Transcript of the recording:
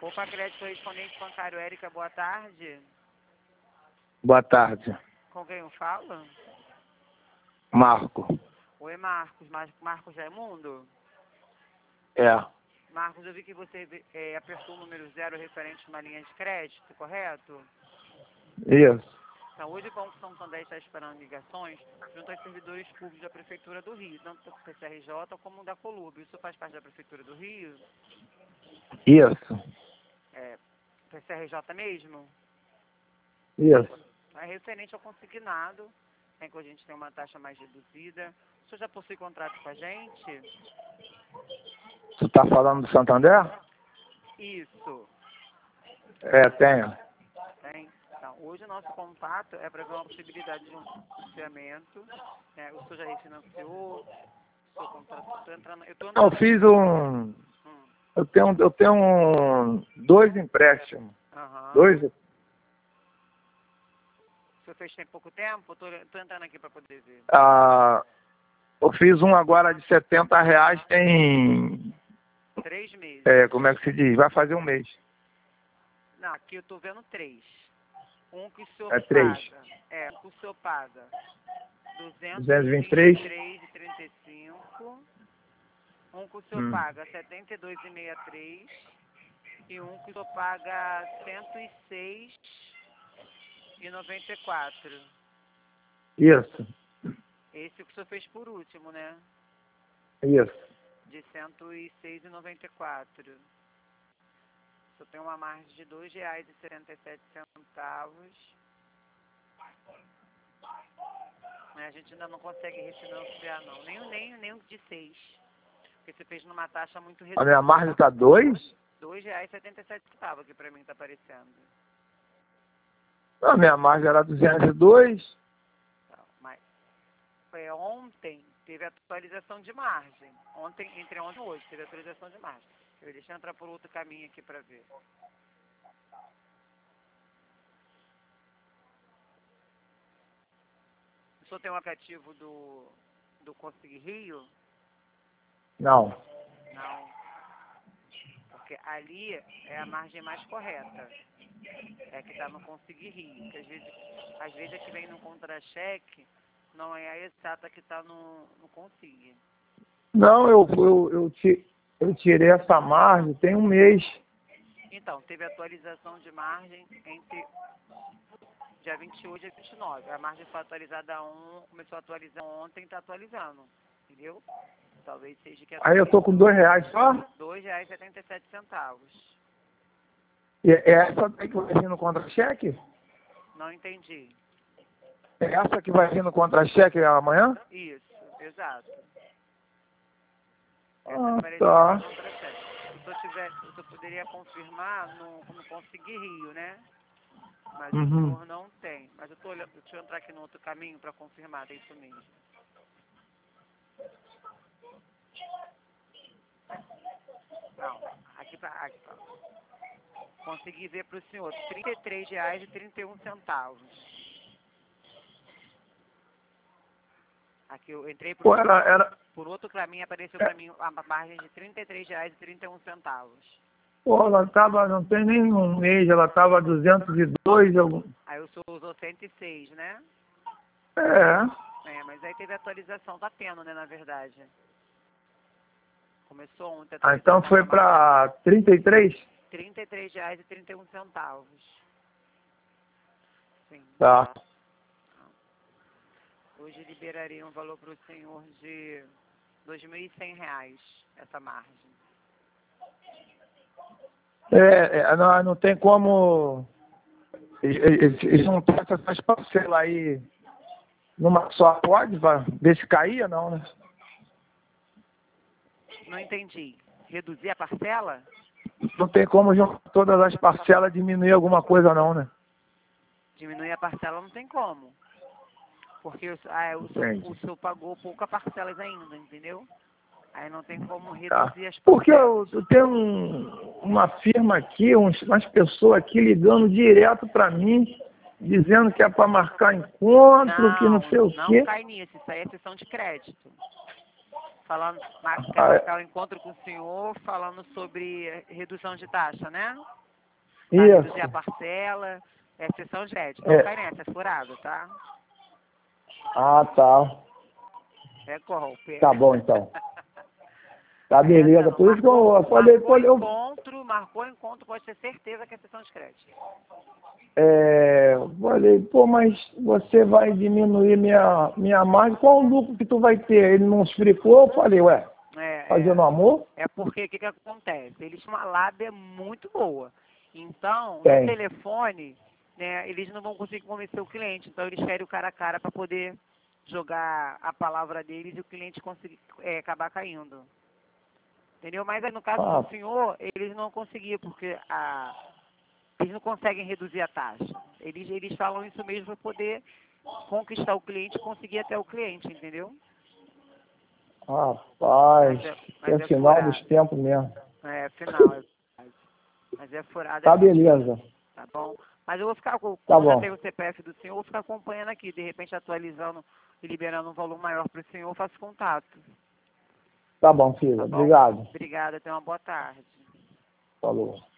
Opa, crédito correspondente bancário, Érica, boa tarde. Boa tarde. Com quem eu falo? Marco. Oi, Marcos. Marcos Raimundo? É. Marcos, eu vi que você apertou o número 0 referente a uma linha de crédito, correto? Isso. Então, hoje o Banco Santander está esperando ligações junto aos servidores públicos da Prefeitura do Rio, tanto do PCRJ como da Colube. Isso faz parte da Prefeitura do Rio? Isso. É, PCRJ mesmo? Isso. É referente ao consignado, em que a gente tem uma taxa mais reduzida. O senhor já possui contrato com a gente? Tu tá falando do Santander? Isso. É, tenho. Tem. Então, hoje o nosso contato é para ver uma possibilidade de um financiamento. Né? O senhor já refinanciou? O seu contrato... Eu tô entrando... Eu fiz um... Eu tenho dois empréstimos. Aham. Dois? O senhor fez tem pouco tempo? Tô entrando aqui para poder ver. Eu fiz um agora de R$70, tem... 3 meses. Como é que se diz? Vai fazer um mês. Não, aqui eu tô vendo 3. Um que o senhor É 3. paga. Um que o senhor paga. 223. 223,35. Um que o senhor paga 72,63. E um que o senhor paga 106,94. Isso. Esse que o senhor fez por último, né? Isso. De 106,94. O senhor tem uma margem de R$2,77. A gente ainda não consegue refinanciar, não. Nem o de 6. Porque você fez numa taxa muito reduzida. A minha margem tá 2? R$2,77 aqui pra mim tá aparecendo. A minha margem era 202. Então, mas ontem teve atualização de margem. Entre ontem e hoje teve atualização de margem. Deixa eu entrar por outro caminho aqui pra ver. O senhor tem um aplicativo do Consig Rio? Não. Não. Porque ali é a margem mais correta. É que está no Consig Rio. Que às vezes é que vem no contra-cheque, não é a exata que está no Consig. Não, eu tirei essa margem tem um mês. Então, teve atualização de margem entre dia 28 e dia 29. A margem foi atualizada começou a atualizar ontem, está atualizando. Entendeu? Talvez seja que... Aí eu tô com R$2 só? R$2,77. E é essa daí que vai vir no contra-cheque? Não entendi. É essa que vai vir no contra-cheque amanhã? Isso, exato. Tá. Se eu poderia confirmar no Consig Rio, né? Mas o senhor não tem. Mas eu tô olhando, deixa eu entrar aqui no outro caminho para confirmar, é isso mesmo. Não, aqui pra. Consegui ver para o senhor R$33,31. Aqui eu entrei por outro caminho, apareceu para mim a margem de R$33,31. Pô, ela tava, não tem nem um mês, ela tava 202. Aí o senhor usou 106, né? É, mas aí teve atualização, tá tendo, né, na verdade. Começou ontem. Então foi para 33? R$33,31. Sim. Tá. Hoje liberaria um valor para o senhor de R$2.100, essa margem. Não tem como... Eles não passam essas parcelas aí numa só, pode? Ver se caía, não, né? Não entendi. Reduzir a parcela? Não tem como juntar todas as parcelas diminuir alguma coisa, não, né? Diminuir a parcela não tem como. Porque o senhor pagou poucas parcelas ainda, entendeu? Aí não tem como reduzir as parcelas. Porque eu tenho uma firma aqui, umas pessoas aqui ligando direto para mim, dizendo que é para marcar encontro, que não sei o quê. Não cai nisso, isso aí é sessão de crédito. Quer marcar o encontro com o senhor falando sobre redução de taxa, né? Pra reduzir a parcela, sessão de crédito. Não cai nessa, é furado, tá? Ah, tá. É golpe. Tá bom, então. Tá, beleza. Por isso que eu falei... Marcou encontro, pode ter certeza que é sessão de crédito. Falei, pô, mas você vai diminuir minha margem, qual o lucro que tu vai ter? Ele não explicou, eu falei, fazendo amor? É porque o que acontece? Eles têm uma lábia muito boa. Então, no telefone, né, eles não vão conseguir convencer o cliente. Então, eles querem o cara a cara para poder jogar a palavra deles e o cliente conseguir acabar caindo. Entendeu? Mas aí, no caso do senhor, eles não conseguiam, porque eles não conseguem reduzir a taxa. Eles falam isso mesmo para poder conquistar o cliente e conseguir até o cliente, entendeu? Rapaz, é final furado. dos tempos mesmo. É final, mas é furado. Tá, beleza. Tá bom? Mas eu vou ficar, como já tem o CPF do senhor, eu vou ficar acompanhando aqui, de repente atualizando e liberando um valor maior para o senhor, eu faço contato. Tá bom, filha. Tá bom? Obrigado. Obrigada, tenha uma boa tarde. Falou.